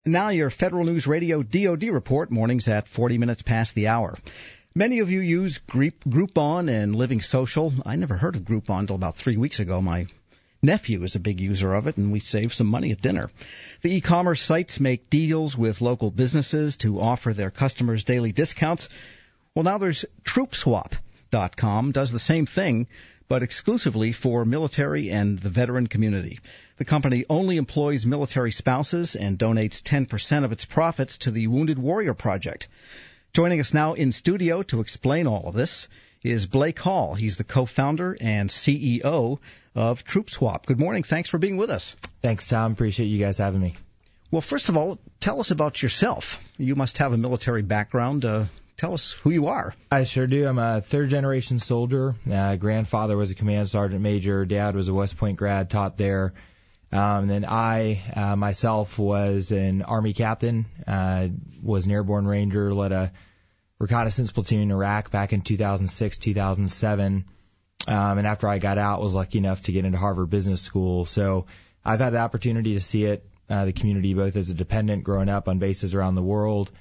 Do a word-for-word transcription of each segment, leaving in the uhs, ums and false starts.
Now your Federal News Radio D O D report, mornings at forty minutes past the hour. Many of you use Groupon and Living Social. I never heard of Groupon until about three weeks ago. My nephew is a big user of it, and we save some money at dinner. The e-commerce sites make deals with local businesses to offer their customers daily discounts. Well, now there's Troop Swap dot com does the same thing, but exclusively for military and the veteran community. The company only employs military spouses and donates ten percent of its profits to the Wounded Warrior Project. Joining us now in studio to explain all of this is Blake Hall. He's the co-founder and C E O of Troop Swap. Good morning. Thanks for being with us. Thanks, Tom. Appreciate you guys having me. Well, first of all, tell us about yourself. You must have a military background. Uh, tell us who you are. I sure do. I'm a third-generation soldier. Uh, grandfather was a command sergeant major. Dad was a West Point grad, taught there. Um, then I, uh, myself, was an Army captain, uh, was an airborne ranger, led a reconnaissance platoon in Iraq back in two thousand six, two thousand seven. Um, and after I got out, was lucky enough to get into Harvard Business School. So I've had the opportunity to see it, uh, the community, both as a dependent growing up on bases around the world,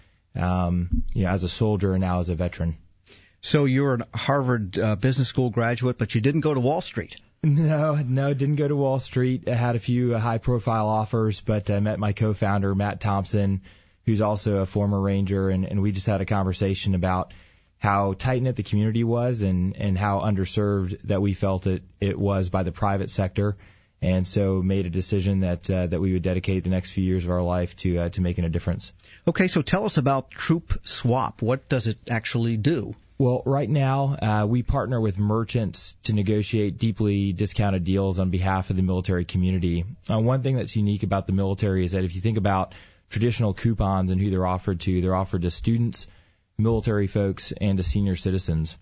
um, you know, as a soldier and now as a veteran. So you're a Harvard uh, Business School graduate, but you didn't go to Wall Street. No, no, didn't go to Wall Street. I had a few uh, high-profile offers, but I met my co-founder, Matt Thompson, who's also a former Ranger, and, and we just had a conversation about how tight-knit the community was and, and how underserved that we felt it, it was by the private sector, and so made a decision that uh, that we would dedicate the next few years of our life to uh, to making a difference. Okay, so tell us about Troop Swap. What does it actually do? Well, right now, uh, we partner with merchants to negotiate deeply discounted deals on behalf of the military community. Uh, one thing that's unique about the military is that if you think about traditional coupons and who they're offered to, they're offered to students, military folks, and to senior citizens.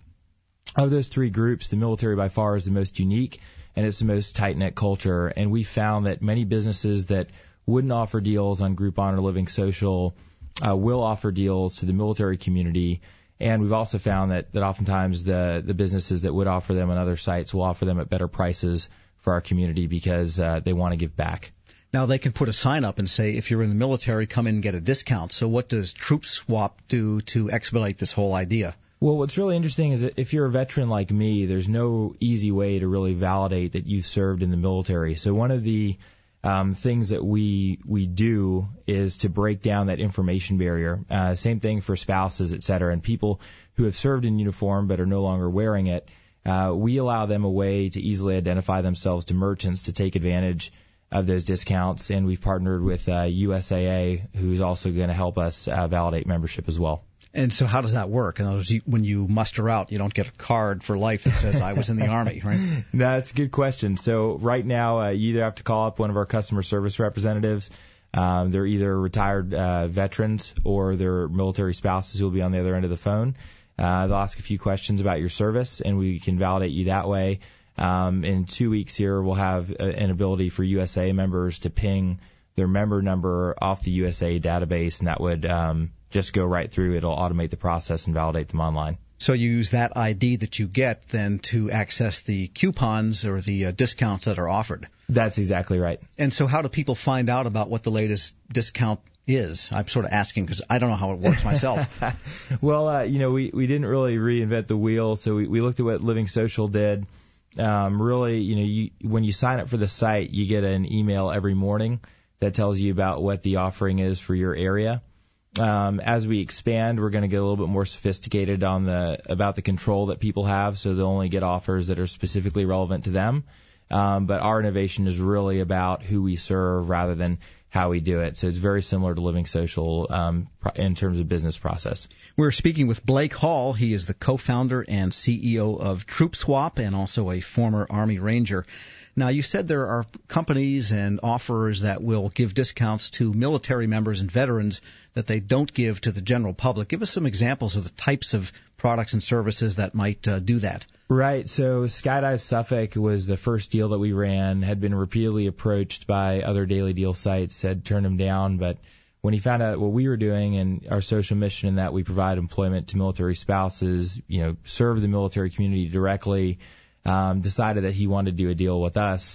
Of those three groups, the military by far is the most unique, and it's the most tight-knit culture. And we found that many businesses that wouldn't offer deals on Groupon or Living Social uh, will offer deals to the military community. And we've also found that, that oftentimes the, the businesses that would offer them on other sites will offer them at better prices for our community because uh, they want to give back. Now, they can put a sign up and say, if you're in the military, come in and get a discount. So what does Troop Swap do to expedite this whole idea? Well, what's really interesting is that if you're a veteran like me, there's no easy way to really validate that you've served in the military. So one of the Um, things that we we do is to break down that information barrier. Uh, same thing for spouses, et cetera, and people who have served in uniform but are no longer wearing it. Uh, we allow them a way to easily identify themselves to merchants to take advantage of those discounts, and we've partnered with uh, U S A A, who's also going to help us uh, validate membership as well. And so how does that work? In other words, you, when you muster out, you don't get a card for life that says I was in the Army, right? That's a good question. So right now, uh, you either have to call up one of our customer service representatives. Um, they're either retired uh, veterans or they're military spouses who will be on the other end of the phone. Uh, they'll ask a few questions about your service, and we can validate you that way. Um, in two weeks here, we'll have a, an ability for U S A members to ping their member number off the U S A database, and that would um, just go right through. It'll automate the process and validate them online. So you use that I D that you get then to access the coupons or the uh, discounts that are offered. That's exactly right. And so how do people find out about what the latest discount is? I'm sort of asking because I don't know how it works myself. Well, uh, you know, we, we didn't really reinvent the wheel, so we, we looked at what Living Social did. Um, really, you know, you, when you sign up for the site, you get an email every morning that tells you about what the offering is for your area. Um, as we expand, we're going to get a little bit more sophisticated on the about the control that people have, so they'll only get offers that are specifically relevant to them. Um, but our innovation is really about who we serve rather than how we do it. So it's very similar to Living Social um, in terms of business process. We're speaking with Blake Hall. He is the co-founder and C E O of Troop Swap and also a former Army Ranger. Now, you said there are companies and offerers that will give discounts to military members and veterans that they don't give to the general public. Give us some examples of the types of products and services that might uh, do that. Right. So Skydive Suffolk was the first deal that we ran, had been repeatedly approached by other daily deal sites, had turned them down. But when he found out what we were doing and our social mission in that we provide employment to military spouses, you know, serve the military community directly, Um, decided that he wanted to do a deal with us.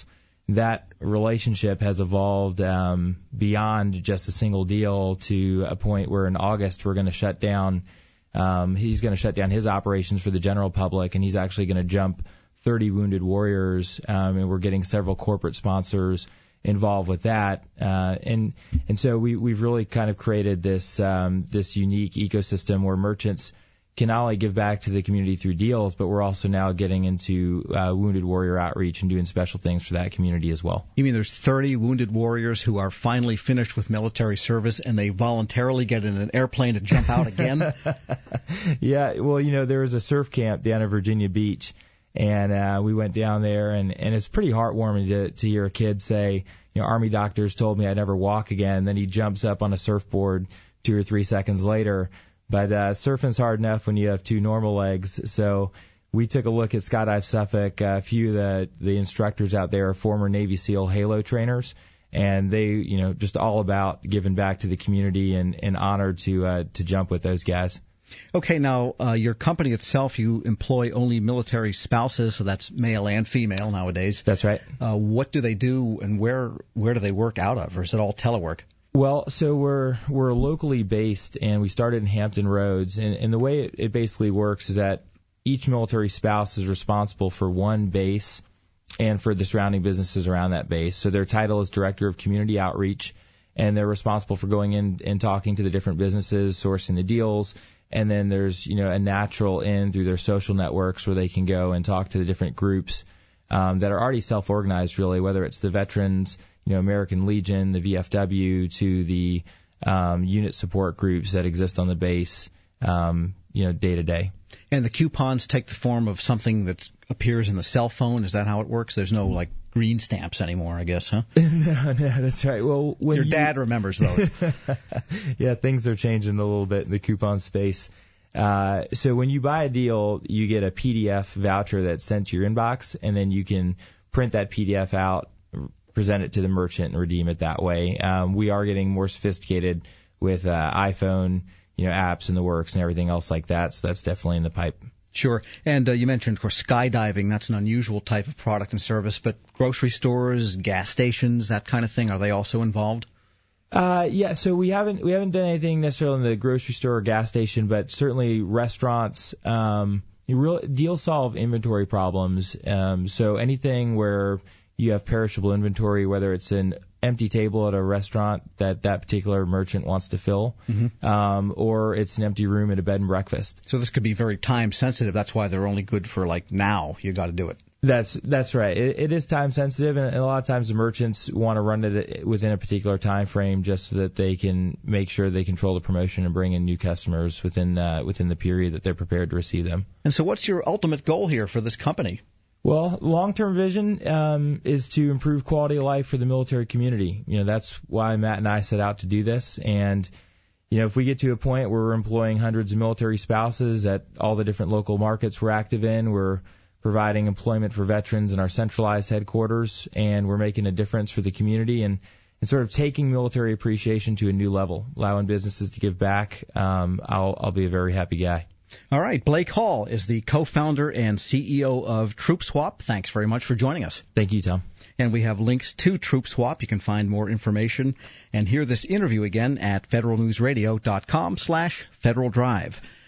that relationship has evolved um, beyond just a single deal to a point where in August we're going to shut down. Um, he's going to shut down his operations for the general public, and he's actually going to jump thirty Wounded Warriors, um, and we're getting several corporate sponsors involved with that. Uh, and and so we, we've really kind of created this um, this unique ecosystem where merchants can not only give back to the community through deals, but we're also now getting into uh, Wounded Warrior outreach and doing special things for that community as well. You mean there's thirty Wounded Warriors who are finally finished with military service and they voluntarily get in an airplane to jump out again? Yeah, well, you know, there was a surf camp down at Virginia Beach, and uh, we went down there, and, and it's pretty heartwarming to, to hear a kid say, you know, Army doctors told me I'd never walk again. And then he jumps up on a surfboard two or three seconds later. But uh, surfing's hard enough when you have two normal legs. So we took a look at Skydive Suffolk. Uh, a few of the, the instructors out there are former Navy SEAL Halo trainers, and they, you know, just all about giving back to the community and, and honored to uh, to jump with those guys. Okay, now uh, your company itself, you employ only military spouses, so that's male and female nowadays. That's right. Uh, what do they do, and where where do they work out of, or is it all telework? Well, so we're we're locally based, and we started in Hampton Roads, and, and the way it, it basically works is that each military spouse is responsible for one base and for the surrounding businesses around that base. So their title is Director of Community Outreach, and they're responsible for going in and talking to the different businesses, sourcing the deals, and then there's, you know, a natural in through their social networks where they can go and talk to the different groups um, that are already self-organized, really, whether it's the veterans, you know, American Legion, the V F W, to the um, unit support groups that exist on the base, um, you know, day to day. And the coupons take the form of something that appears in the cell phone. Is that how it works? There's no, like, green stamps anymore, I guess, huh? no, no, that's right. Well, when Your you... dad remembers those. Yeah, things are changing a little bit in the coupon space. Uh, so when you buy a deal, you get a P D F voucher that's sent to your inbox, and then you can print that P D F out, present it to the merchant, and redeem it that way. Um, we are getting more sophisticated with uh, iPhone, you know, apps in the works and everything else like that. So that's definitely in the pipe. Sure. And uh, you mentioned, of course, skydiving. That's an unusual type of product and service. But grocery stores, gas stations, that kind of thing, are they also involved? Uh, yeah. So we haven't we haven't done anything necessarily in the grocery store or gas station, but certainly restaurants. Um, you real deal solve inventory problems. Um, so anything where you have perishable inventory, whether it's an empty table at a restaurant that that particular merchant wants to fill, mm-hmm. um, or it's an empty room at a bed and breakfast. So this could be very time sensitive. That's why they're only good for, like, now. You got to do it. That's that's right. It, it is time sensitive, and a lot of times the merchants want to run it within a particular time frame just so that they can make sure they control the promotion and bring in new customers within uh, within the period that they're prepared to receive them. And so what's your ultimate goal here for this company? Well, long-term vision um, is to improve quality of life for the military community. You know, that's why Matt and I set out to do this. And, you know, if we get to a point where we're employing hundreds of military spouses at all the different local markets we're active in, we're providing employment for veterans in our centralized headquarters, and we're making a difference for the community and, and sort of taking military appreciation to a new level, allowing businesses to give back, um, I'll, I'll be a very happy guy. All right. Blake Hall is the co-founder and C E O of TroopSwap. Thanks very much for joining us. Thank you, Tom. And we have links to TroopSwap. You can find more information and hear this interview again at federal news radio dot com slash Federal Drive.